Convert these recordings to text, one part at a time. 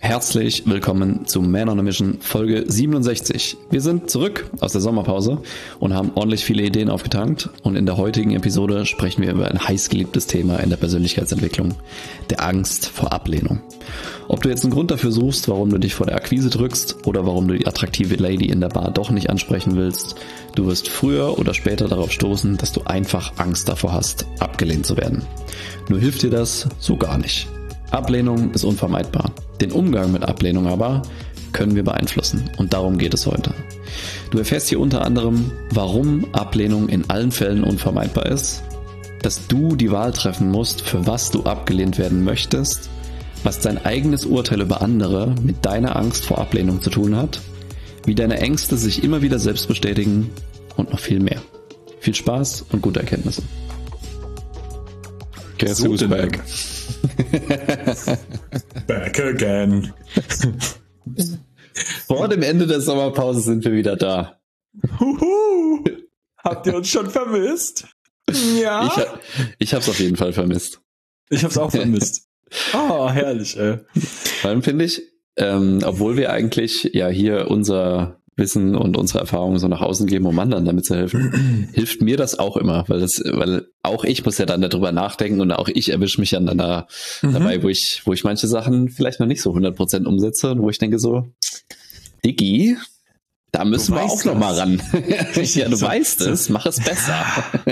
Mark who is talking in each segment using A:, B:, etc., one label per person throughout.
A: Herzlich willkommen zu Man on a Mission Folge 67. Wir sind zurück aus der Sommerpause und haben ordentlich viele Ideen aufgetankt, und in der heutigen Episode sprechen wir über ein heißgeliebtes Thema in der Persönlichkeitsentwicklung, der Angst vor Ablehnung. Ob du jetzt einen Grund dafür suchst, warum du dich vor der Akquise drückst oder warum du die attraktive Lady in der Bar doch nicht ansprechen willst, du wirst früher oder später darauf stoßen, dass du einfach Angst davor hast, abgelehnt zu werden. Nur hilft dir das so gar nicht. Ablehnung ist unvermeidbar. Den Umgang mit Ablehnung aber können wir beeinflussen, und darum geht es heute. Du erfährst hier unter anderem, warum Ablehnung in allen Fällen unvermeidbar ist, dass du die Wahl treffen musst, für was du abgelehnt werden möchtest, was dein eigenes Urteil über andere mit deiner Angst vor Ablehnung zu tun hat, wie deine Ängste sich immer wieder selbst bestätigen und noch viel mehr. Viel Spaß und gute Erkenntnisse.
B: Guess who's back? Back again.
A: Vor dem Ende der Sommerpause sind wir wieder da.
B: Huhu. Habt ihr uns schon vermisst? Ja.
A: Ich hab's auf jeden Fall vermisst.
B: Ich hab's auch vermisst. Oh, herrlich, ey.
A: Vor allem finde ich, obwohl wir eigentlich ja hier unser Wissen und unsere Erfahrungen so nach außen geben, um anderen damit zu helfen, hilft mir das auch immer, weil auch ich muss ja dann darüber nachdenken, und auch ich erwische mich dann dabei, wo ich manche Sachen vielleicht noch nicht so 100% umsetze und wo ich denke so, Diggi, da müssen wir auch noch mal ran. Ja, du weißt es, mach es besser.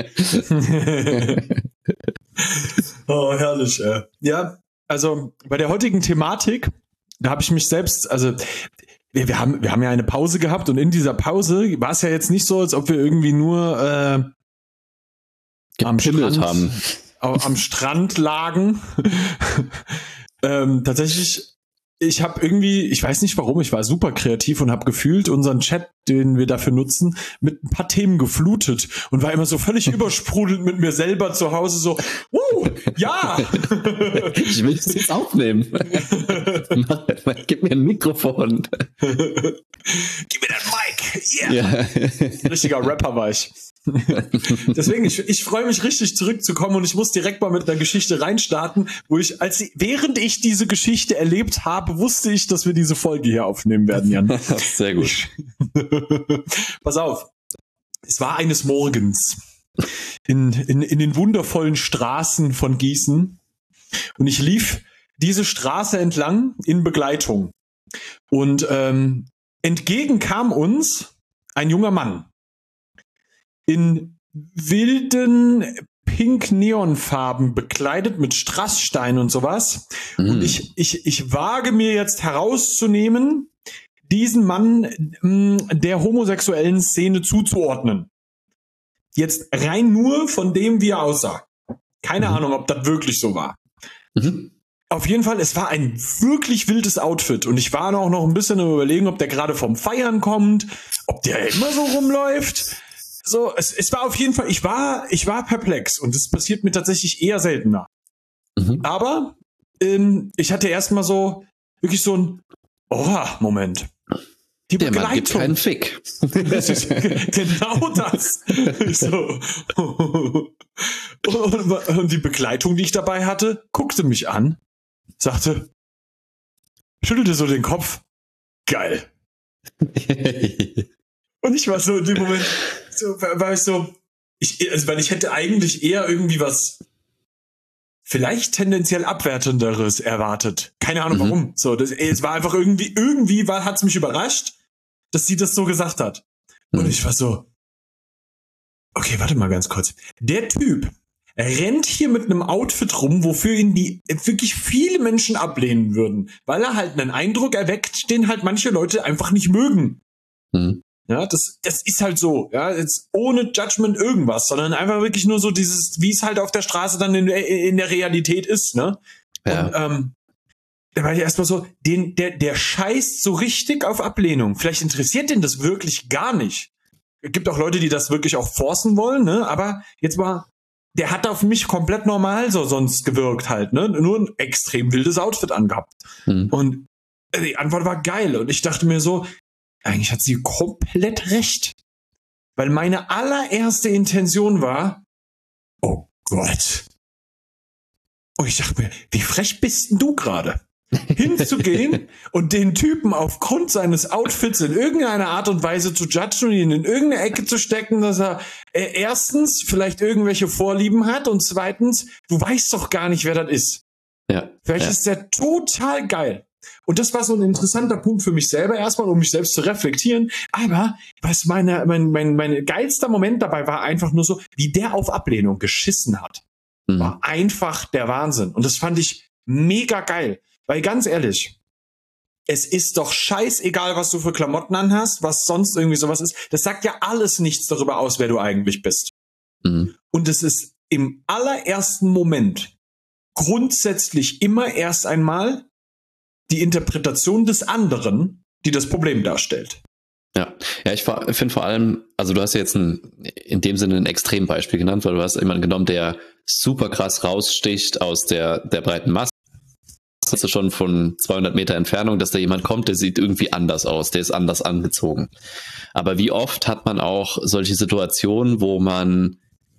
B: Oh, herrlich, ey. Ja, also bei der heutigen Thematik, da habe ich mich selbst, also wir haben ja eine Pause gehabt, und in dieser Pause war es ja jetzt nicht so, als ob wir irgendwie nur am Strand lagen. Tatsächlich, ich habe irgendwie, ich weiß nicht warum, ich war super kreativ und habe gefühlt unseren Chat, den wir dafür nutzen, mit ein paar Themen geflutet und war immer so völlig übersprudelt mit mir selber zu Hause, so, ja!
A: Ich will es jetzt aufnehmen. Gib mir ein Mikrofon.
B: Gib mir das Mic! Yeah!
A: Ja.
B: Richtiger Rapper war ich. Deswegen, ich freue mich richtig zurückzukommen, und ich muss direkt mal mit einer Geschichte reinstarten, wo während ich diese Geschichte erlebt habe, wusste ich, dass wir diese Folge hier aufnehmen werden, Jan.
A: Sehr gut.
B: Pass auf. Es war eines Morgens in den wundervollen Straßen von Gießen, und ich lief diese Straße entlang in Begleitung, und entgegen kam uns ein junger Mann in wilden Pink-Neonfarben bekleidet mit Strassstein und sowas. Und ich wage mir jetzt herauszunehmen, diesen Mann der homosexuellen Szene zuzuordnen. Jetzt rein nur von dem, wie er aussah. Keine Ahnung, ob das wirklich so war. Auf jeden Fall, es war ein wirklich wildes Outfit, und ich war auch noch ein bisschen am Überlegen, ob der gerade vom Feiern kommt, ob der immer so rumläuft. So, es war auf jeden Fall, ich war perplex, und es passiert mir tatsächlich eher seltener. Aber ich hatte erstmal so wirklich so ein Moment. Die
A: Der
B: Begleitung.
A: Mann gibt keinen Fick.
B: Genau das. Und die Begleitung, die ich dabei hatte, guckte mich an, sagte, schüttelte so den Kopf. Geil. Und ich war so in dem Moment, weil ich hätte eigentlich eher irgendwie was vielleicht tendenziell Abwertenderes erwartet. Keine Ahnung warum. So, es war einfach irgendwie hat es mich überrascht, dass sie das so gesagt hat. Und ich war so, okay, warte mal ganz kurz. Der Typ rennt hier mit einem Outfit rum, wofür ihn die wirklich viele Menschen ablehnen würden, weil er halt einen Eindruck erweckt, den halt manche Leute einfach nicht mögen. Ja, das ist halt so, ja, jetzt ohne Judgment irgendwas, sondern einfach wirklich nur so dieses, wie es halt auf der Straße dann in der Realität ist, ne? Ja. Und da war ich erstmal so, der scheißt so richtig auf Ablehnung. Vielleicht interessiert den das wirklich gar nicht. Es gibt auch Leute, die das wirklich auch forcen wollen, ne? Aber jetzt mal, der hat auf mich komplett normal so sonst gewirkt halt, ne? Nur ein extrem wildes Outfit angehabt. Und die Antwort war geil, und ich dachte mir so, eigentlich hat sie komplett recht. Weil meine allererste Intention war, oh Gott. Und ich dachte mir, wie frech bist denn du gerade? hinzugehen und den Typen aufgrund seines Outfits in irgendeiner Art und Weise zu judgen und ihn in irgendeine Ecke zu stecken, dass er erstens vielleicht irgendwelche Vorlieben hat und zweitens, du weißt doch gar nicht, wer das ist.
A: Ja.
B: Vielleicht ist der total geil. Und das war so ein interessanter Punkt für mich selber erstmal, um mich selbst zu reflektieren. Aber was mein geilster Moment dabei war einfach nur so, wie der auf Ablehnung geschissen hat. War einfach der Wahnsinn. Und das fand ich mega geil. Weil ganz ehrlich, es ist doch scheißegal, was du für Klamotten anhast, was sonst irgendwie sowas ist. Das sagt ja alles nichts darüber aus, wer du eigentlich bist. Und es ist im allerersten Moment grundsätzlich immer erst einmal die Interpretation des anderen, die das Problem darstellt.
A: Ja, ich finde vor allem, also du hast ja jetzt in dem Sinne ein Extrembeispiel genannt, weil du hast jemanden genommen, der super krass raussticht aus der breiten Masse. Das ist schon von 200 Meter Entfernung, dass da jemand kommt, der sieht irgendwie anders aus, der ist anders angezogen. Aber wie oft hat man auch solche Situationen, wo man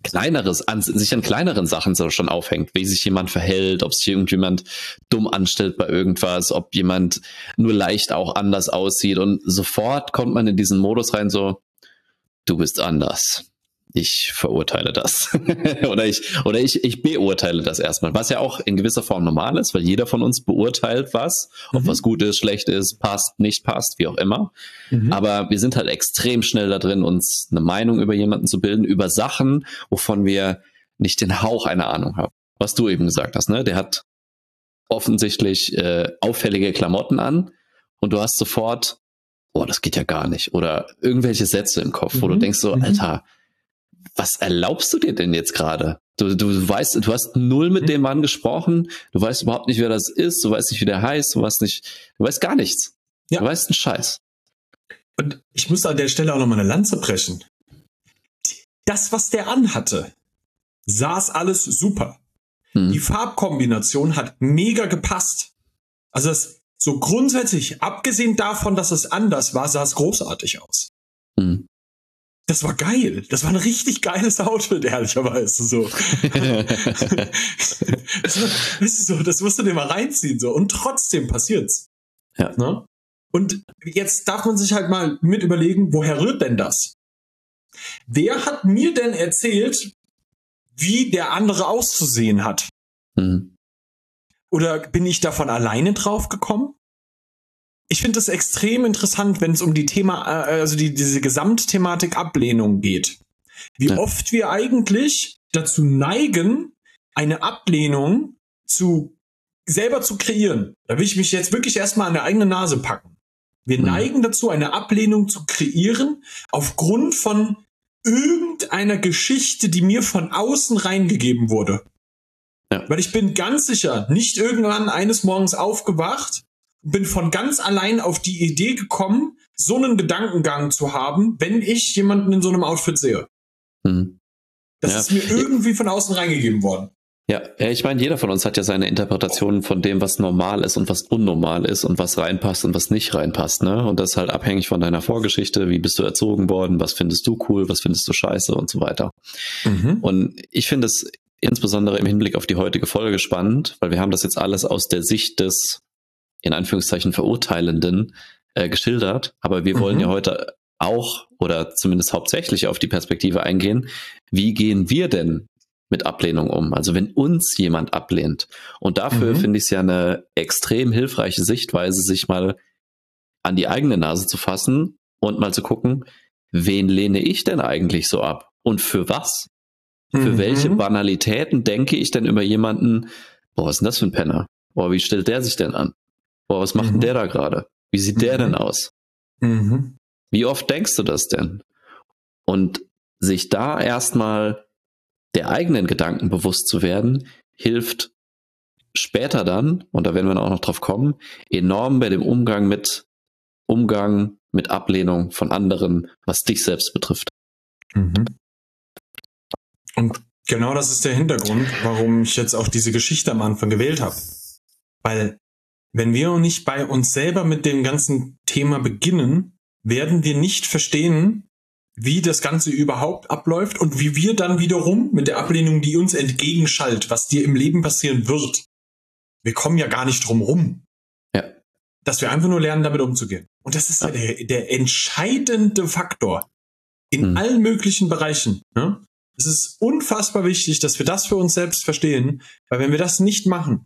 A: sich an kleineren Sachen so schon aufhängt, wie sich jemand verhält, ob sich irgendjemand dumm anstellt bei irgendwas, ob jemand nur leicht auch anders aussieht und sofort kommt man in diesen Modus rein so, du bist anders. Ich verurteile das. oder ich beurteile das erstmal, was ja auch in gewisser Form normal ist, weil jeder von uns beurteilt was, ob was gut ist, schlecht ist, passt, nicht passt, wie auch immer. Aber wir sind halt extrem schnell da drin, uns eine Meinung über jemanden zu bilden, über Sachen, wovon wir nicht den Hauch einer Ahnung haben. Was du eben gesagt hast, ne? Der hat offensichtlich auffällige Klamotten an und du hast sofort, oh, das geht ja gar nicht. Oder irgendwelche Sätze im Kopf, wo du denkst so, Alter, was erlaubst du dir denn jetzt gerade? Du weißt, du hast null mit dem Mann gesprochen, du weißt überhaupt nicht, wer das ist, du weißt nicht, wie der heißt, du weißt gar nichts. Ja. Du weißt einen Scheiß.
B: Und ich muss an der Stelle auch nochmal eine Lanze brechen. Das, was der anhatte, saß alles super. Die Farbkombination hat mega gepasst. Also das, so grundsätzlich, abgesehen davon, dass es anders war, sah es großartig aus. Das war geil. Das war ein richtig geiles Outfit, ehrlicherweise. So. Das musst du dir mal reinziehen. So. Und trotzdem passiert's.
A: Ja.
B: Ne? Und jetzt darf man sich halt mal mit überlegen, woher rührt denn das? Wer hat mir denn erzählt, wie der andere auszusehen hat? Oder bin ich davon alleine drauf gekommen? Ich finde das extrem interessant, wenn es um die diese Gesamtthematik Ablehnung geht. Wie oft wir eigentlich dazu neigen, eine Ablehnung selber zu kreieren. Da will ich mich jetzt wirklich erstmal an der eigenen Nase packen. Wir neigen dazu, eine Ablehnung zu kreieren, aufgrund von irgendeiner Geschichte, die mir von außen reingegeben wurde. Ja. Weil ich bin ganz sicher, nicht irgendwann eines Morgens aufgewacht, bin von ganz allein auf die Idee gekommen, so einen Gedankengang zu haben, wenn ich jemanden in so einem Outfit sehe. Das ist mir irgendwie von außen reingegeben worden.
A: Ja, ich meine, jeder von uns hat ja seine Interpretationen von dem, was normal ist und was unnormal ist und was reinpasst und was nicht reinpasst, ne? Und das ist halt abhängig von deiner Vorgeschichte, wie bist du erzogen worden, was findest du cool, was findest du scheiße und so weiter. Und ich finde es insbesondere im Hinblick auf die heutige Folge spannend, weil wir haben das jetzt alles aus der Sicht des, in Anführungszeichen, Verurteilenden geschildert, aber wir wollen ja heute auch oder zumindest hauptsächlich auf die Perspektive eingehen, wie gehen wir denn mit Ablehnung um? Also wenn uns jemand ablehnt. Und dafür finde ich es ja eine extrem hilfreiche Sichtweise, sich mal an die eigene Nase zu fassen und mal zu gucken, wen lehne ich denn eigentlich so ab? Und für was? Für welche Banalitäten denke ich denn über jemanden, boah, was ist denn das für ein Penner? Boah, wie stellt der sich denn an? Boah, was macht denn der da gerade? Wie sieht der denn aus? Wie oft denkst du das denn? Und sich da erstmal der eigenen Gedanken bewusst zu werden, hilft später dann, und da werden wir auch noch drauf kommen, enorm bei dem Umgang mit Ablehnung von anderen, was dich selbst betrifft.
B: Und genau das ist der Hintergrund, warum ich jetzt auch diese Geschichte am Anfang gewählt habe. Weil wenn wir nicht bei uns selber mit dem ganzen Thema beginnen, werden wir nicht verstehen, wie das Ganze überhaupt abläuft und wie wir dann wiederum mit der Ablehnung, die uns entgegenschallt, was dir im Leben passieren wird. Wir kommen ja gar nicht drum rum. dass wir einfach nur lernen, damit umzugehen. Und das ist der entscheidende Faktor in allen möglichen Bereichen. Ne? Es ist unfassbar wichtig, dass wir das für uns selbst verstehen, weil wenn wir das nicht machen,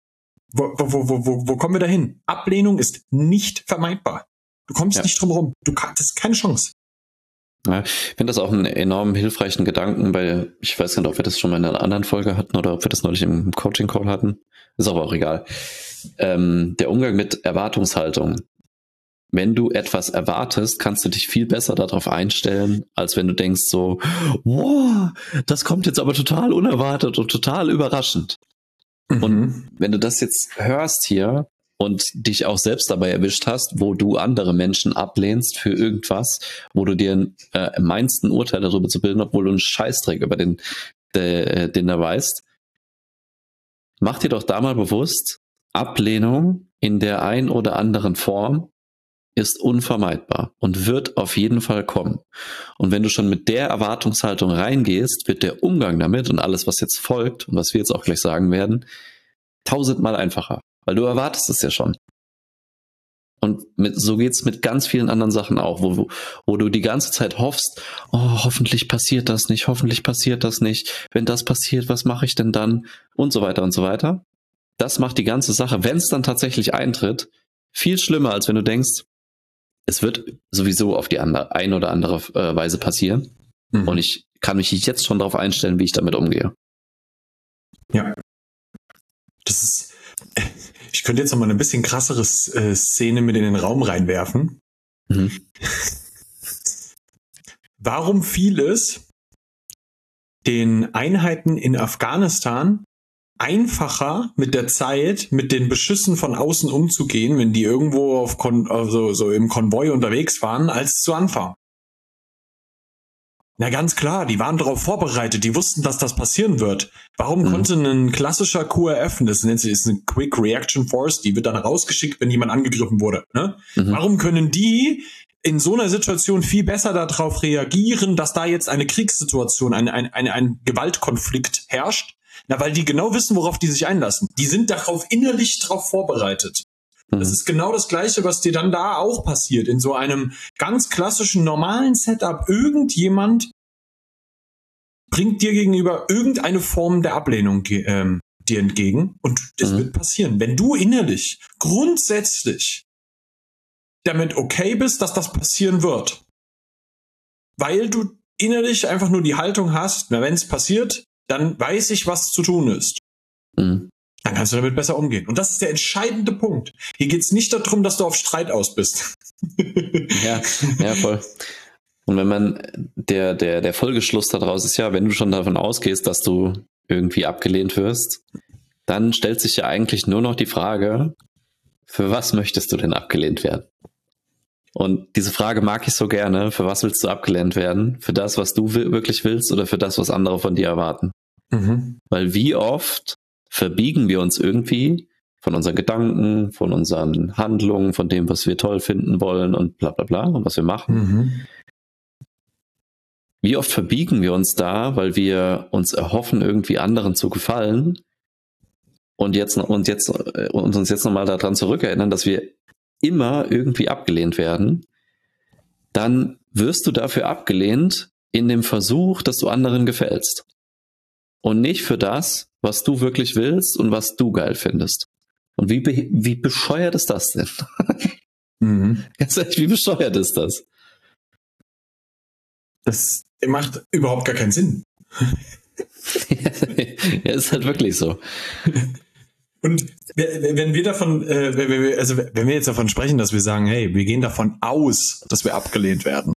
B: wo kommen wir dahin? Ablehnung ist nicht vermeidbar. Du kommst nicht drum rum. Das ist keine Chance.
A: Ja, ich finde das auch einen enorm hilfreichen Gedanken, weil ich weiß nicht, ob wir das schon mal in einer anderen Folge hatten oder ob wir das neulich im Coaching-Call hatten. Ist aber auch egal. Der Umgang mit Erwartungshaltung. Wenn du etwas erwartest, kannst du dich viel besser darauf einstellen, als wenn du denkst so, wow, das kommt jetzt aber total unerwartet und total überraschend. Und wenn du das jetzt hörst hier und dich auch selbst dabei erwischt hast, wo du andere Menschen ablehnst für irgendwas, wo du dir meinst, ein Urteil darüber zu bilden, obwohl du einen Scheißdreck über den da weißt, mach dir doch da mal bewusst, Ablehnung in der ein oder anderen Form ist unvermeidbar und wird auf jeden Fall kommen. Und wenn du schon mit der Erwartungshaltung reingehst, wird der Umgang damit und alles, was jetzt folgt und was wir jetzt auch gleich sagen werden, 1000-mal einfacher, weil du erwartest es ja schon. Und so geht's mit ganz vielen anderen Sachen auch, wo du die ganze Zeit hoffst, oh, hoffentlich passiert das nicht, wenn das passiert, was mache ich denn dann? Und so weiter und so weiter. Das macht die ganze Sache, wenn es dann tatsächlich eintritt, viel schlimmer, als wenn du denkst, es wird sowieso auf die eine oder andere Weise passieren. Und ich kann mich jetzt schon darauf einstellen, wie ich damit umgehe.
B: Ja. Ich könnte jetzt noch mal eine bisschen krassere Szene mit in den Raum reinwerfen. Warum fiel es den Einheiten in Afghanistan einfacher mit der Zeit mit den Beschüssen von außen umzugehen, wenn die irgendwo so im Konvoi unterwegs waren, als zu Anfang? Na ganz klar, die waren darauf vorbereitet, die wussten, dass das passieren wird. Warum konnte ein klassischer QRF, das nennt sich eine Quick Reaction Force, die wird dann rausgeschickt, wenn jemand angegriffen wurde. Ne? Warum können die in so einer Situation viel besser darauf reagieren, dass da jetzt eine Kriegssituation, ein Gewaltkonflikt herrscht? Na, weil die genau wissen, worauf die sich einlassen. Die sind darauf innerlich drauf vorbereitet. Das ist genau das Gleiche, was dir dann da auch passiert. In so einem ganz klassischen, normalen Setup. Irgendjemand bringt dir gegenüber irgendeine Form der Ablehnung dir entgegen. Und das wird passieren. Wenn du innerlich grundsätzlich damit okay bist, dass das passieren wird, weil du innerlich einfach nur die Haltung hast, na, wenn es passiert, dann weiß ich, was zu tun ist. Dann kannst du damit besser umgehen. Und das ist der entscheidende Punkt. Hier geht es nicht darum, dass du auf Streit aus bist.
A: Ja, voll. Und wenn man, der Folgeschluss daraus ist ja, wenn du schon davon ausgehst, dass du irgendwie abgelehnt wirst, dann stellt sich ja eigentlich nur noch die Frage, für was möchtest du denn abgelehnt werden? Und diese Frage mag ich so gerne. Für was willst du abgelehnt werden? Für das, was du wirklich willst oder für das, was andere von dir erwarten? Weil wie oft verbiegen wir uns irgendwie von unseren Gedanken, von unseren Handlungen, von dem, was wir toll finden wollen und bla bla bla und was wir machen. Wie oft verbiegen wir uns da, weil wir uns erhoffen, irgendwie anderen zu gefallen und uns jetzt nochmal daran zurückerinnern, dass wir immer irgendwie abgelehnt werden, dann wirst du dafür abgelehnt in dem Versuch, dass du anderen gefällst. Und nicht für das, was du wirklich willst und was du geil findest. Und wie bescheuert ist das denn? Ganz ehrlich, wie bescheuert ist das?
B: Das macht überhaupt gar keinen Sinn.
A: Ja, ist halt wirklich so.
B: Und wenn wir davon, wenn wir jetzt davon sprechen, dass wir sagen, hey, wir gehen davon aus, dass wir abgelehnt werden,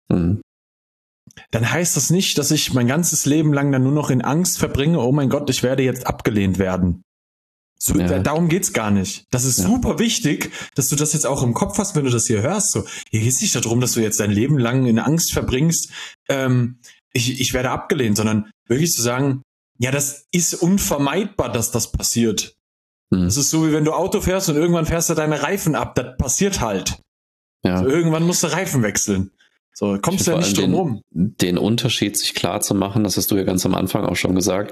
B: dann heißt das nicht, dass ich mein ganzes Leben lang dann nur noch in Angst verbringe, oh mein Gott, ich werde jetzt abgelehnt werden. So, darum geht's gar nicht. Das ist super wichtig, dass du das jetzt auch im Kopf hast, wenn du das hier hörst. So, hier geht's nicht darum, dass du jetzt dein Leben lang in Angst verbringst, ich werde abgelehnt, sondern wirklich zu sagen, ja, das ist unvermeidbar, dass das passiert. Das ist so, wie wenn du Auto fährst und irgendwann fährst du deine Reifen ab. Das passiert halt. Ja. Also irgendwann musst du Reifen wechseln. So, kommst du ja nicht drum rum.
A: Den Unterschied sich klar zu machen, das hast du ja ganz am Anfang auch schon gesagt,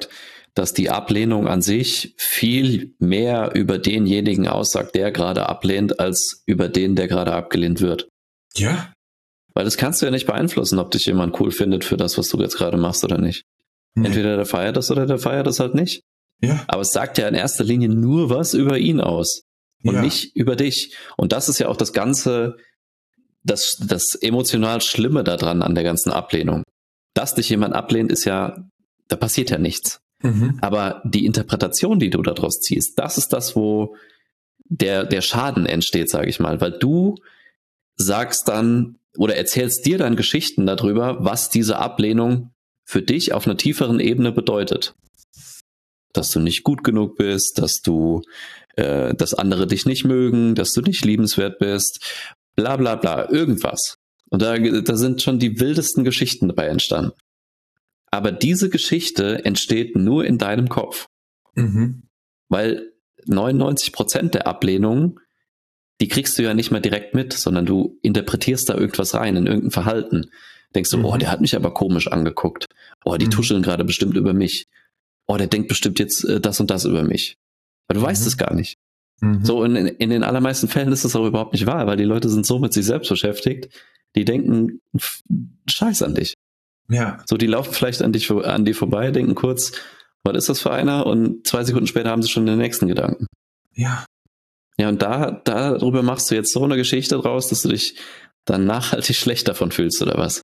A: dass die Ablehnung an sich viel mehr über denjenigen aussagt, der gerade ablehnt, als über den, der gerade abgelehnt wird.
B: Ja.
A: Weil das kannst du ja nicht beeinflussen, ob dich jemand cool findet für das, was du jetzt gerade machst oder nicht.
B: Nee.
A: Entweder der feiert das oder der feiert das halt nicht.
B: Ja.
A: Aber es sagt ja in erster Linie nur was über ihn aus und nicht über dich. Und das ist ja auch das Ganze, das emotional Schlimme daran an der ganzen Ablehnung. Dass dich jemand ablehnt, ist ja, da passiert ja nichts. Aber die Interpretation, die du daraus ziehst, das ist das, wo der Schaden entsteht, sage ich mal. Weil du sagst dann oder erzählst dir dann Geschichten darüber, was diese Ablehnung für dich auf einer tieferen Ebene bedeutet. Dass du nicht gut genug bist, dass andere dich nicht mögen, dass du nicht liebenswert bist, bla bla bla, irgendwas. Und da sind schon die wildesten Geschichten dabei entstanden. Aber diese Geschichte entsteht nur in deinem Kopf. Weil 99% der Ablehnungen, die kriegst du ja nicht mal direkt mit, sondern du interpretierst da irgendwas rein, in irgendein Verhalten. Denkst du, oh, der hat mich aber komisch angeguckt. Oh, die tuscheln gerade bestimmt über mich. Oh, der denkt bestimmt jetzt das und das über mich. Aber du weißt es gar nicht. So, in den allermeisten Fällen ist das auch überhaupt nicht wahr, weil die Leute sind so mit sich selbst beschäftigt, die denken Scheiß an dich.
B: Ja.
A: So, die laufen vielleicht an dir vorbei, denken kurz, was ist das für einer? Und 2 Sekunden später haben sie schon den nächsten Gedanken.
B: Ja.
A: Ja, und darüber machst du jetzt so eine Geschichte draus, dass du dich dann nachhaltig schlecht davon fühlst, oder was?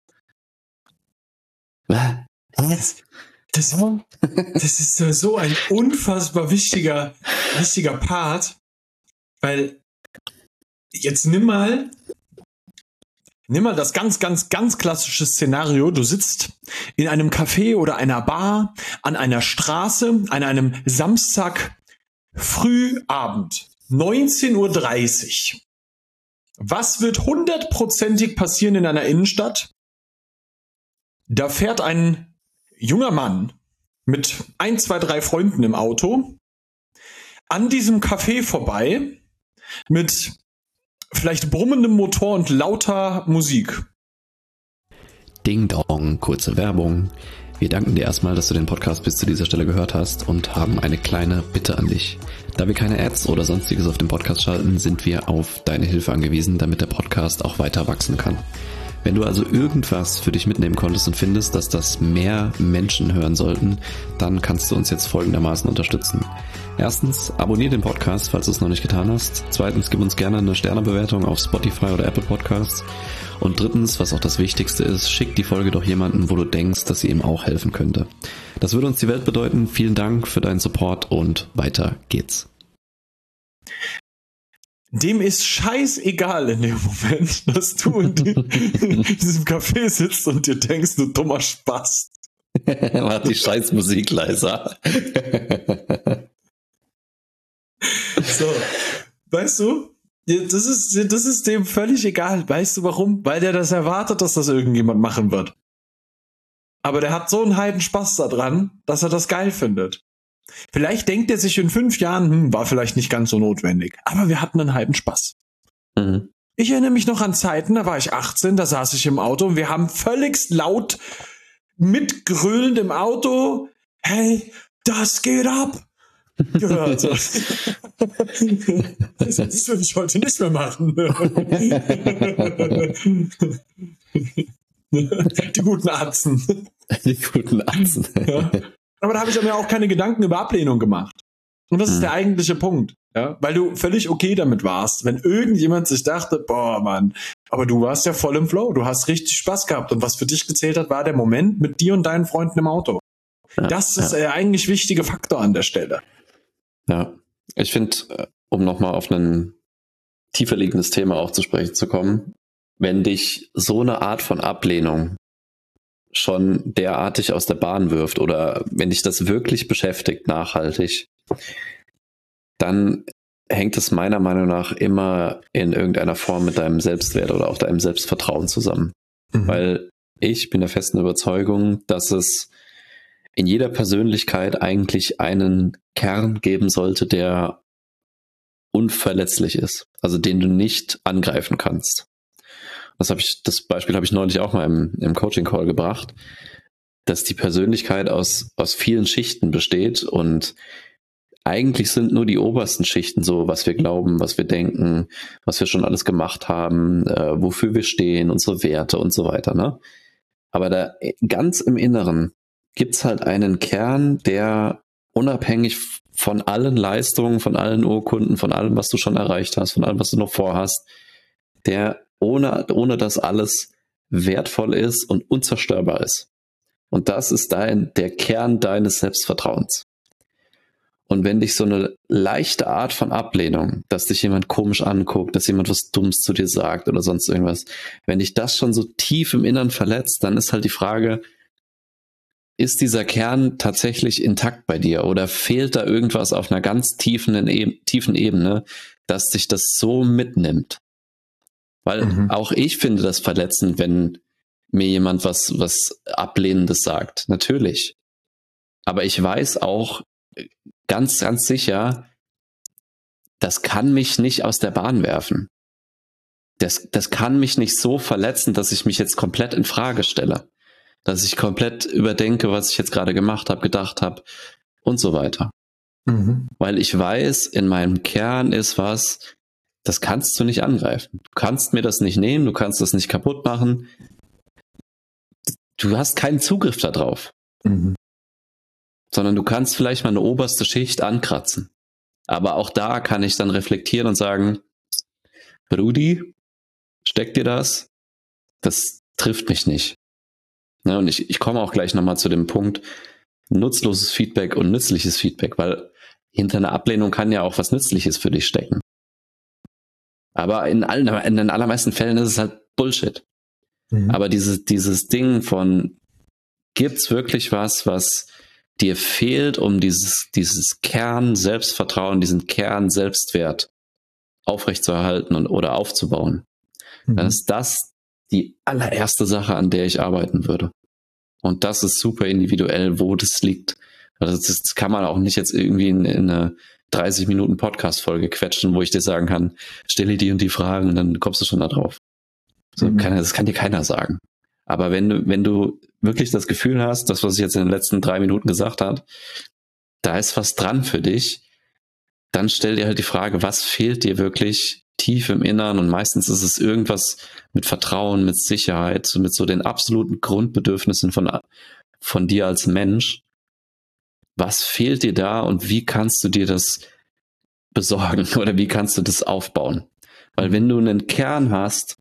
B: Das ist so ein unfassbar wichtiger Part, weil jetzt nimm mal das ganz, ganz, ganz klassische Szenario. Du sitzt in einem Café oder einer Bar, an einer Straße, an einem Samstag Frühabend, 19:30 Uhr. Was wird 100%ig passieren in einer Innenstadt? Da fährt ein junger Mann mit 1, 2, 3 Freunden im Auto an diesem Café vorbei mit vielleicht brummendem Motor und lauter Musik.
A: Ding Dong, kurze Werbung. Wir danken dir erstmal, dass du den Podcast bis zu dieser Stelle gehört hast und haben eine kleine Bitte an dich. Da wir keine Ads oder sonstiges auf dem Podcast schalten, sind wir auf deine Hilfe angewiesen, damit der Podcast auch weiter wachsen kann. Wenn du also irgendwas für dich mitnehmen konntest und findest, dass das mehr Menschen hören sollten, dann kannst du uns jetzt folgendermaßen unterstützen. Erstens, abonniere den Podcast, falls du es noch nicht getan hast. Zweitens, gib uns gerne eine Sternebewertung auf Spotify oder Apple Podcasts. Und drittens, was auch das Wichtigste ist, schick die Folge doch jemandem, wo du denkst, dass sie ihm auch helfen könnte. Das würde uns die Welt bedeuten. Vielen Dank für deinen Support und weiter geht's.
B: Dem ist scheißegal in dem Moment, dass du in diesem Café sitzt und dir denkst, du dummer Spast.
A: Mach die Scheißmusik leiser.
B: So, weißt du, das ist dem völlig egal. Weißt du warum? Weil der das erwartet, dass das irgendjemand machen wird. Aber der hat so einen Heidenspaß daran, dass er das geil findet. Vielleicht denkt er sich in 5 Jahren, war vielleicht nicht ganz so notwendig. Aber wir hatten einen Heidenspaß. Ich erinnere mich noch an Zeiten, da war ich 18, da saß ich im Auto und wir haben völligst laut mitgrölend im Auto, hey, das geht ab, gehört. Das würde ich heute nicht mehr machen. Die guten Atzen.
A: Die guten Atzen.
B: Ja. Aber da habe ich mir auch keine Gedanken über Ablehnung gemacht. Und das ist der eigentliche Punkt. Ja? Weil du völlig okay damit warst, wenn irgendjemand sich dachte, boah, Mann, aber du warst ja voll im Flow, du hast richtig Spaß gehabt. Und was für dich gezählt hat, war der Moment mit dir und deinen Freunden im Auto. Ja, das ist der eigentlich wichtige Faktor an der Stelle.
A: Ja, ich finde, um nochmal auf ein tiefer liegendes Thema auch zu sprechen zu kommen, wenn dich so eine Art von Ablehnung schon derartig aus der Bahn wirft oder wenn dich das wirklich beschäftigt, nachhaltig, dann hängt es meiner Meinung nach immer in irgendeiner Form mit deinem Selbstwert oder auch deinem Selbstvertrauen zusammen. Weil ich bin der festen Überzeugung, dass es in jeder Persönlichkeit eigentlich einen Kern geben sollte, der unverletzlich ist, also den du nicht angreifen kannst. Das Beispiel habe ich neulich auch mal im Coaching-Call gebracht. dass die Persönlichkeit aus vielen Schichten besteht und eigentlich sind nur die obersten Schichten so, was wir glauben, was wir denken, was wir schon alles gemacht haben, wofür wir stehen, unsere Werte und so weiter, ne? Aber da ganz im Inneren gibt's halt einen Kern, der unabhängig von allen Leistungen, von allen Urkunden, von allem, was du schon erreicht hast, von allem, was du noch vorhast, der ohne das alles wertvoll ist und unzerstörbar ist. Und das ist der Kern deines Selbstvertrauens. Und wenn dich so eine leichte Art von Ablehnung, dass dich jemand komisch anguckt, dass jemand was Dummes zu dir sagt oder sonst irgendwas, wenn dich das schon so tief im Innern verletzt, dann ist halt die Frage, ist dieser Kern tatsächlich intakt bei dir oder fehlt da irgendwas auf einer ganz tiefen Ebene, dass dich das so mitnimmt? Weil auch ich finde das verletzend, wenn mir jemand was Ablehnendes sagt. Natürlich. Aber ich weiß auch ganz, ganz sicher, das kann mich nicht aus der Bahn werfen. Das kann mich nicht so verletzen, dass ich mich jetzt komplett in Frage stelle. Dass ich komplett überdenke, was ich jetzt gerade gemacht habe, gedacht habe und so weiter. Weil ich weiß, in meinem Kern ist was, das kannst du nicht angreifen. Du kannst mir das nicht nehmen, du kannst das nicht kaputt machen. Du hast keinen Zugriff darauf. Sondern du kannst vielleicht mal eine oberste Schicht ankratzen. Aber auch da kann ich dann reflektieren und sagen, Brudi, steckt dir das? Das trifft mich nicht. Ja, und ich komme auch gleich nochmal zu dem Punkt, nutzloses Feedback und nützliches Feedback, weil hinter einer Ablehnung kann ja auch was Nützliches für dich stecken. Aber in den allermeisten Fällen ist es halt Bullshit. Aber dieses Ding von, gibt's wirklich was dir fehlt, um dieses Kern Selbstvertrauen, diesen Kern Selbstwert aufrechtzuerhalten oder aufzubauen, dann ist das die allererste Sache, an der ich arbeiten würde. Und das ist super individuell, wo das liegt. Also das kann man auch nicht jetzt irgendwie in eine 30 Minuten Podcast-Folge quetschen, wo ich dir sagen kann, stelle die und die Fragen und dann kommst du schon da drauf. So, das kann dir keiner sagen. Aber wenn du wirklich das Gefühl hast, das, was ich jetzt in den letzten 3 Minuten gesagt habe, da ist was dran für dich, dann stell dir halt die Frage, was fehlt dir wirklich tief im Innern? Und meistens ist es irgendwas mit Vertrauen, mit Sicherheit, mit so den absoluten Grundbedürfnissen von dir als Mensch. Was fehlt dir da und wie kannst du dir das besorgen oder wie kannst du das aufbauen? Weil wenn du einen Kern hast,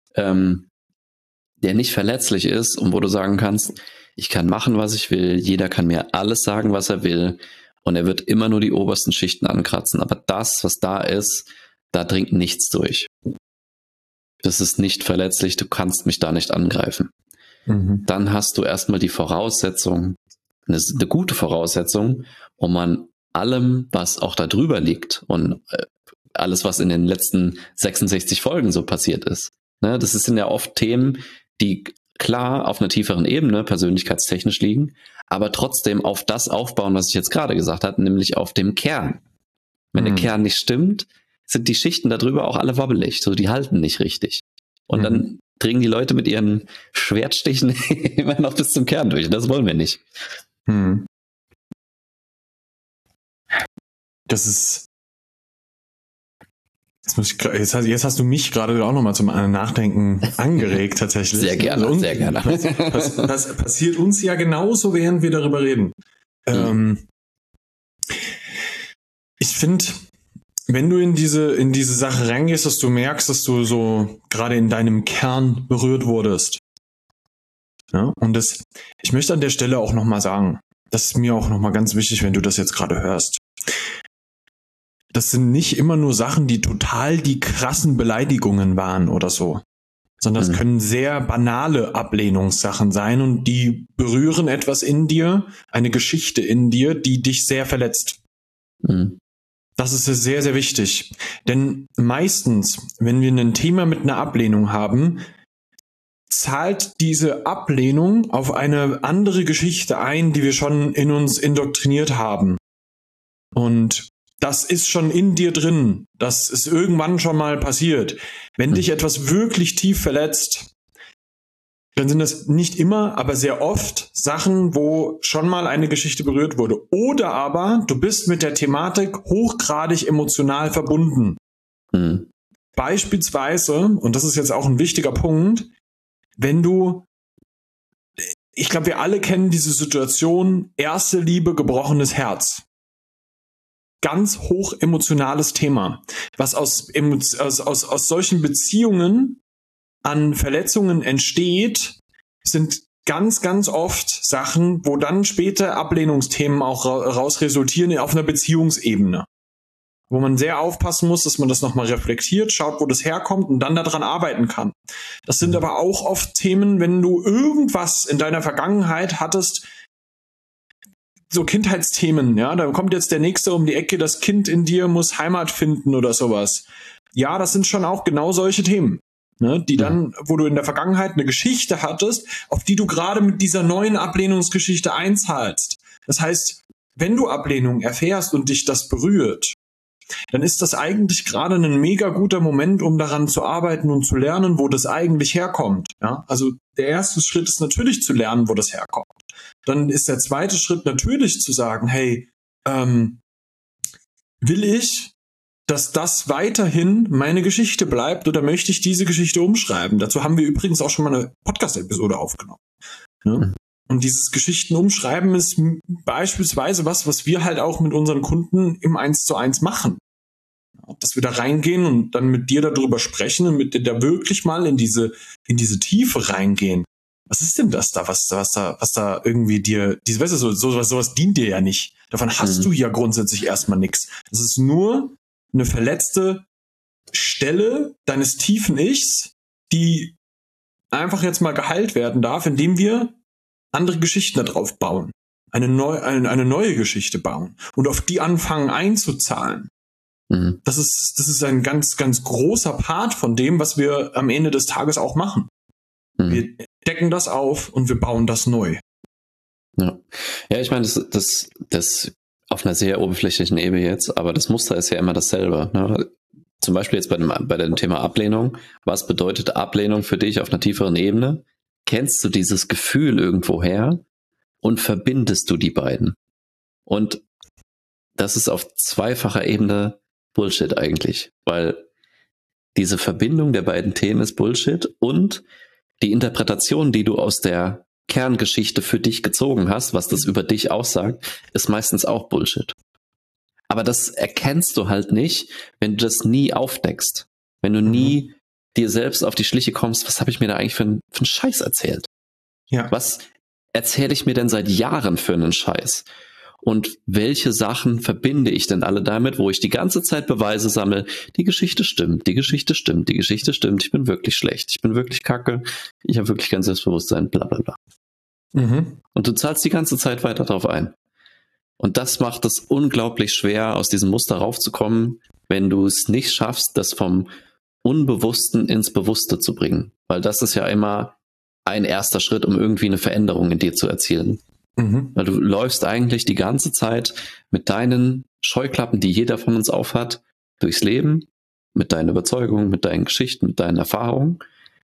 A: der nicht verletzlich ist und wo du sagen kannst, ich kann machen, was ich will, jeder kann mir alles sagen, was er will und er wird immer nur die obersten Schichten ankratzen, aber das, was da ist, da dringt nichts durch. Das ist nicht verletzlich, du kannst mich da nicht angreifen. Dann hast du erstmal die Voraussetzung, eine gute Voraussetzung, um an allem, was auch da drüber liegt und alles, was in den letzten 66 Folgen so passiert ist. Ne, das sind ja oft Themen, die klar auf einer tieferen Ebene persönlichkeitstechnisch liegen, aber trotzdem auf das aufbauen, was ich jetzt gerade gesagt habe, nämlich auf dem Kern. Wenn der Kern nicht stimmt, sind die Schichten darüber auch alle wobbelig, so die halten nicht richtig. Und dann dringen die Leute mit ihren Schwertstichen immer noch bis zum Kern durch. Das wollen wir nicht.
B: Das ist... Jetzt hast du mich gerade auch nochmal zum Nachdenken angeregt, tatsächlich.
A: Sehr gerne,
B: also
A: sehr gerne.
B: Passiert uns ja genauso, während wir darüber reden. Ich finde, wenn du in diese Sache reingehst, dass du merkst, dass du so gerade in deinem Kern berührt wurdest. Ja? Und ich möchte an der Stelle auch nochmal sagen, das ist mir auch nochmal ganz wichtig, wenn du das jetzt gerade hörst. Das sind nicht immer nur Sachen, die total die krassen Beleidigungen waren oder so, sondern das können sehr banale Ablehnungssachen sein und die berühren etwas in dir, eine Geschichte in dir, die dich sehr verletzt. Das ist sehr, sehr wichtig. Denn meistens, wenn wir ein Thema mit einer Ablehnung haben, zahlt diese Ablehnung auf eine andere Geschichte ein, die wir schon in uns indoktriniert haben. Und das ist schon in dir drin. Das ist irgendwann schon mal passiert. Wenn dich etwas wirklich tief verletzt, dann sind das nicht immer, aber sehr oft Sachen, wo schon mal eine Geschichte berührt wurde. Oder aber du bist mit der Thematik hochgradig emotional verbunden.
A: Mhm.
B: Beispielsweise, und das ist jetzt auch ein wichtiger Punkt, ich glaube, wir alle kennen diese Situation, erste Liebe, gebrochenes Herz. Ganz hoch emotionales Thema, was aus solchen Beziehungen an Verletzungen entsteht, sind ganz, ganz oft Sachen, wo dann später Ablehnungsthemen auch raus resultieren auf einer Beziehungsebene. Wo man sehr aufpassen muss, dass man das nochmal reflektiert, schaut, wo das herkommt und dann daran arbeiten kann. Das sind aber auch oft Themen, wenn du irgendwas in deiner Vergangenheit hattest, so Kindheitsthemen, ja, da kommt jetzt der Nächste um die Ecke, das Kind in dir muss Heimat finden oder sowas. Ja, das sind schon auch genau solche Themen, ne, die dann, wo du in der Vergangenheit eine Geschichte hattest, auf die du gerade mit dieser neuen Ablehnungsgeschichte einzahlst. Das heißt, wenn du Ablehnung erfährst und dich das berührt, dann ist das eigentlich gerade ein mega guter Moment, um daran zu arbeiten und zu lernen, wo das eigentlich herkommt. Ja? Also der erste Schritt ist natürlich zu lernen, wo das herkommt. Dann ist der zweite Schritt natürlich zu sagen, hey, will ich, dass das weiterhin meine Geschichte bleibt oder möchte ich diese Geschichte umschreiben? Dazu haben wir übrigens auch schon mal eine Podcast-Episode aufgenommen. Ne? Und dieses Geschichten umschreiben ist beispielsweise was wir halt auch mit unseren Kunden im 1:1 machen. Dass wir da reingehen und dann mit dir darüber sprechen und mit dir da wirklich mal in diese Tiefe reingehen. Was ist denn das da, was da irgendwie dir, weißt du, sowas dient dir ja nicht. Davon hast du ja grundsätzlich erstmal nichts. Das ist nur eine verletzte Stelle deines tiefen Ichs, die einfach jetzt mal geheilt werden darf, indem wir andere Geschichten da drauf bauen. Eine neue Geschichte bauen und auf die anfangen einzuzahlen. Mhm. Das ist ein ganz, ganz großer Part von dem, was wir am Ende des Tages auch machen. Mhm. Wir decken das auf und wir bauen das neu.
A: Ja, ich meine, das auf einer sehr oberflächlichen Ebene jetzt, aber das Muster ist ja immer dasselbe. Ne? Zum Beispiel jetzt bei dem Thema Ablehnung. Was bedeutet Ablehnung für dich auf einer tieferen Ebene? Kennst du dieses Gefühl irgendwoher und verbindest du die beiden? Und das ist auf zweifacher Ebene Bullshit eigentlich, weil diese Verbindung der beiden Themen ist Bullshit und die Interpretation, die du aus der Kerngeschichte für dich gezogen hast, was das über dich aussagt, ist meistens auch Bullshit. Aber das erkennst du halt nicht, wenn du das nie aufdeckst, wenn du nie dir selbst auf die Schliche kommst, was habe ich mir da eigentlich für einen Scheiß erzählt? Ja. Was erzähle ich mir denn seit Jahren für einen Scheiß? Und welche Sachen verbinde ich denn alle damit, wo ich die ganze Zeit Beweise sammle, die Geschichte stimmt, die Geschichte stimmt, die Geschichte stimmt, ich bin wirklich schlecht, ich bin wirklich kacke, ich habe wirklich kein Selbstbewusstsein, bla bla bla. Mhm. Und du zahlst die ganze Zeit weiter drauf ein. Und das macht es unglaublich schwer, aus diesem Muster raufzukommen, wenn du es nicht schaffst, das vom Unbewussten ins Bewusste zu bringen. Weil das ist ja immer ein erster Schritt, um irgendwie eine Veränderung in dir zu erzielen. Mhm. Weil du läufst eigentlich die ganze Zeit mit deinen Scheuklappen, die jeder von uns aufhat, durchs Leben, mit deinen Überzeugungen, mit deinen Geschichten, mit deinen Erfahrungen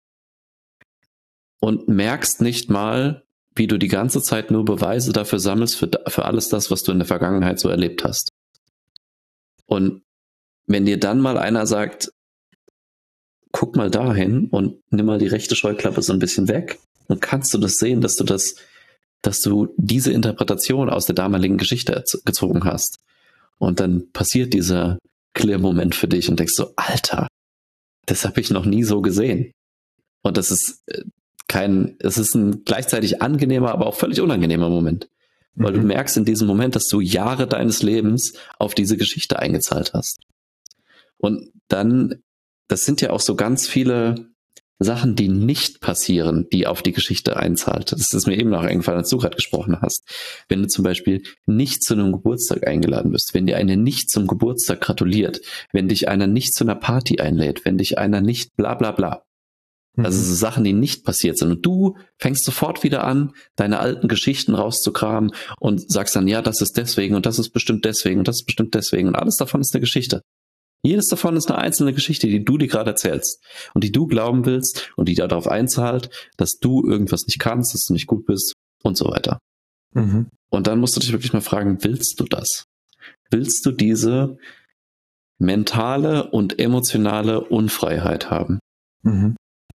A: und merkst nicht mal, wie du die ganze Zeit nur Beweise dafür sammelst, für alles das, was du in der Vergangenheit so erlebt hast. Und wenn dir dann mal einer sagt, guck mal dahin und nimm mal die rechte Scheuklappe so ein bisschen weg, dann kannst du das sehen, dass du diese Interpretation aus der damaligen Geschichte gezogen hast. Und dann passiert dieser Clear-Moment für dich und denkst so, Alter, das habe ich noch nie so gesehen. Und das ist es ist ein gleichzeitig angenehmer, aber auch völlig unangenehmer Moment. Weil du merkst in diesem Moment, dass du Jahre deines Lebens auf diese Geschichte eingezahlt hast. Und dann, das sind ja auch so ganz viele Sachen, die nicht passieren, die auf die Geschichte einzahlt. Das ist mir eben noch eingefallen, als du gerade gesprochen hast. Wenn du zum Beispiel nicht zu einem Geburtstag eingeladen bist, wenn dir einer nicht zum Geburtstag gratuliert, wenn dich einer nicht zu einer Party einlädt, wenn dich einer nicht bla bla bla. Also so Sachen, die nicht passiert sind. Und du fängst sofort wieder an, deine alten Geschichten rauszukramen und sagst dann, ja, das ist deswegen und das ist bestimmt deswegen und das ist bestimmt deswegen und alles davon ist eine Geschichte. Jedes davon ist eine einzelne Geschichte, die du dir gerade erzählst und die du glauben willst und die darauf einzahlt, dass du irgendwas nicht kannst, dass du nicht gut bist und so weiter.
B: Mhm.
A: Und dann musst du dich wirklich mal fragen, willst du das? Willst du diese mentale und emotionale Unfreiheit haben?
B: Mhm.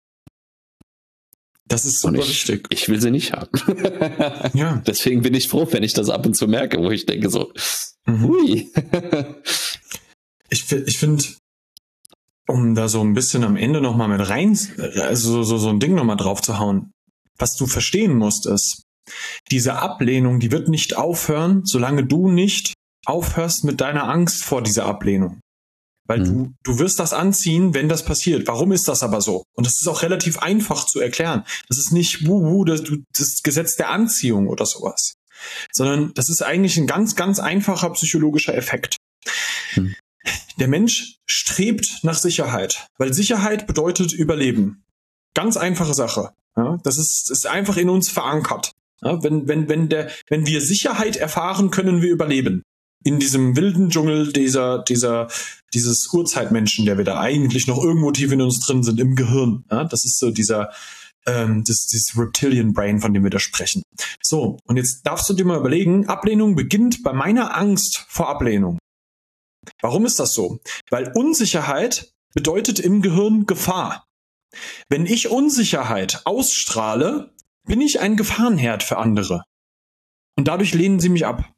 B: Das ist super
A: Und
B: wichtig.
A: Ich will sie nicht haben.
B: Ja.
A: Deswegen bin ich froh, wenn ich das ab und zu merke, wo ich denke so, hui.
B: Ich finde, um da so ein bisschen am Ende nochmal mit rein, also so ein Ding nochmal drauf zu hauen, was du verstehen musst, ist, diese Ablehnung, die wird nicht aufhören, solange du nicht aufhörst mit deiner Angst vor dieser Ablehnung. Weil du wirst das anziehen, wenn das passiert. Warum ist das aber so? Und das ist auch relativ einfach zu erklären. Das ist nicht das Gesetz der Anziehung oder sowas. Sondern das ist eigentlich ein ganz, ganz einfacher psychologischer Effekt. Der Mensch strebt nach Sicherheit, weil Sicherheit bedeutet Überleben. Ganz einfache Sache. Ja, das ist einfach in uns verankert. Ja, wenn wir Sicherheit erfahren, können wir überleben. In diesem wilden Dschungel dieses Urzeitmenschen, der wir da eigentlich noch irgendwo tief in uns drin sind, im Gehirn. Ja, das ist so dieses Reptilian Brain, von dem wir da sprechen. So, und jetzt darfst du dir mal überlegen, Ablehnung beginnt bei meiner Angst vor Ablehnung. Warum ist das so? Weil Unsicherheit bedeutet im Gehirn Gefahr. Wenn ich Unsicherheit ausstrahle, bin ich ein Gefahrenherd für andere. Und dadurch lehnen sie mich ab.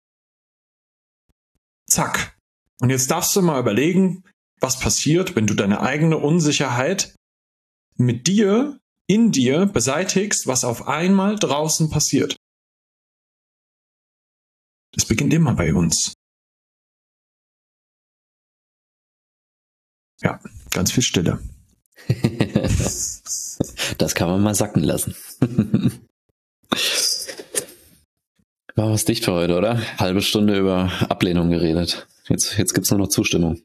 B: Zack. Und jetzt darfst du mal überlegen, was passiert, wenn du deine eigene Unsicherheit mit dir, in dir beseitigst, was auf einmal draußen passiert. Das beginnt immer bei uns. Ja, ganz viel Stille.
A: Das kann man mal sacken lassen. War was dicht für heute, oder? Halbe Stunde über Ablehnung geredet. Jetzt gibt's nur noch Zustimmung.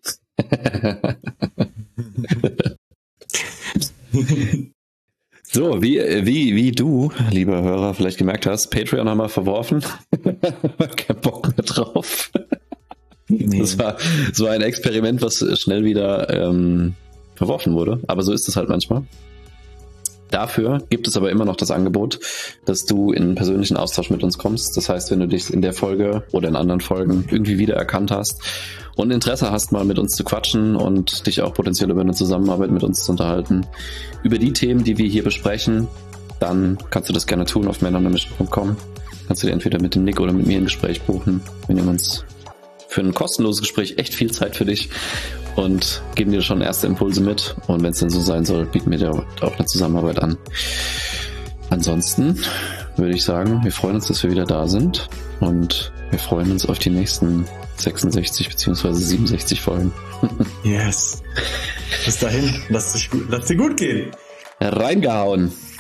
A: So, wie du, lieber Hörer, vielleicht gemerkt hast, Patreon haben wir verworfen. Kein Bock mehr drauf. Nee. Das war so ein Experiment, was schnell wieder verworfen wurde. Aber so ist es halt manchmal. Dafür gibt es aber immer noch das Angebot, dass du in einen persönlichen Austausch mit uns kommst. Das heißt, wenn du dich in der Folge oder in anderen Folgen irgendwie wiedererkannt hast und Interesse hast, mal mit uns zu quatschen und dich auch potenziell über eine Zusammenarbeit mit uns zu unterhalten, über die Themen, die wir hier besprechen, dann kannst du das gerne tun auf manonemission.com. Kannst du dir entweder mit dem Nick oder mit mir ein Gespräch buchen. Wir nehmen uns für ein kostenloses Gespräch echt viel Zeit für dich und geben dir schon erste Impulse mit. Und wenn es denn so sein soll, bieten wir dir auch eine Zusammenarbeit an. Ansonsten würde ich sagen, wir freuen uns, dass wir wieder da sind und wir freuen uns auf die nächsten 66 bzw. 67 Folgen.
B: Yes. Bis dahin, lass dir gut gehen.
A: Reingehauen.